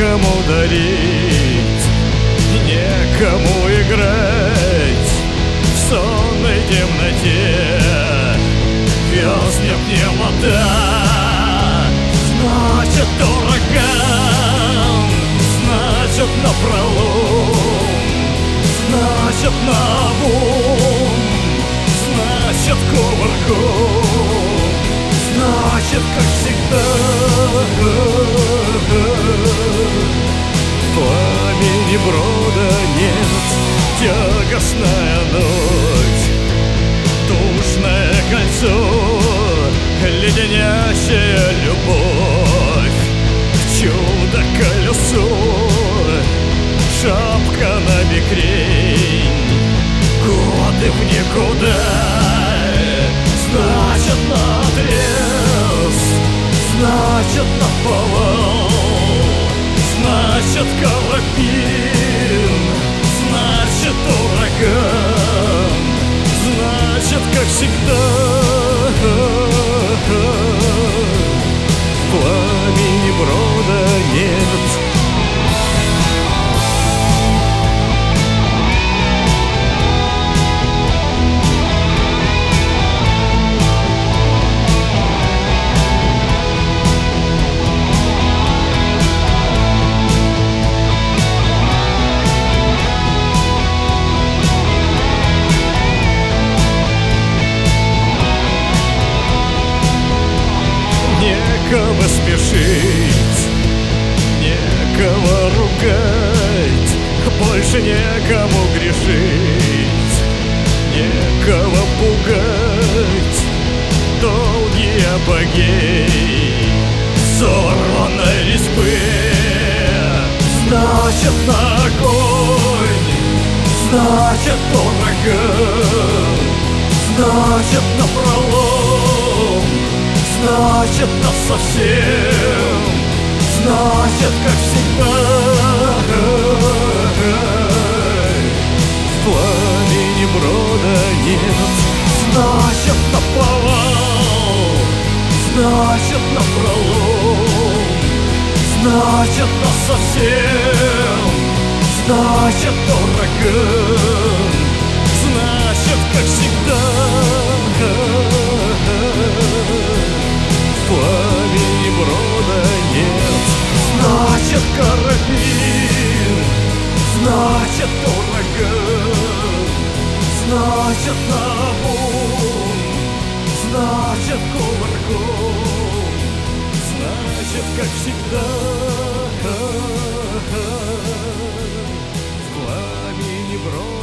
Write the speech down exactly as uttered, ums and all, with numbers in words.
некому дарить, некому играть в сонной темноте. Вёснет немота, значит ураган, значит напролом, значит наобум, значит кувырком, значит как всегда. Пламени брода нет, тягостная ночь, душное кольцо, леденящая любовь, чудо-колесо, шапка на бекрень, годы в никуда, значит наотрез, значит наповал, значит карапин, значит ураган, значит как всегда. Пламени брода нет. Некого смешить, некого ругать, больше некому грешить, некого пугать. Долгий апогей сорванной резьбы, значит на огонь, значит ураган, значит напролом, значит насовсем, значит как всегда. В пламени брода нет, значит наповал, значит напролом, значит насовсем, значит ураган, значит как всегда. Пламени брода нет, значит карабин, значит ураган, значит наобум, значит кувырком, значит как всегда. В пламени брода